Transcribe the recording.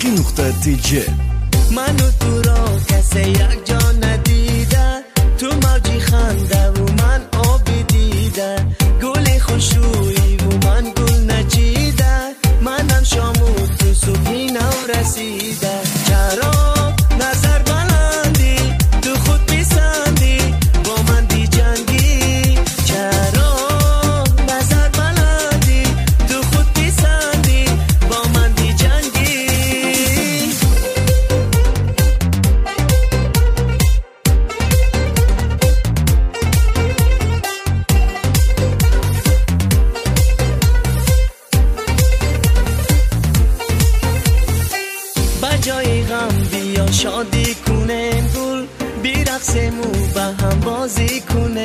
موسیقی.tj منو تو را کسی یک جا ندیده، تو موجی خنده و من آبی دیده، گل خوشویی و من گل نچیده، منم شامو تو صبحی نو رسیده. چرا نظر بلندی تو خود بیسندی با من دی جنگی، چرا نظر بلندی تو خود بیسندی با من دی جنگی. جای غم بیا شادی کنیم گل، بی رقصیم و به هم بازی کنیم.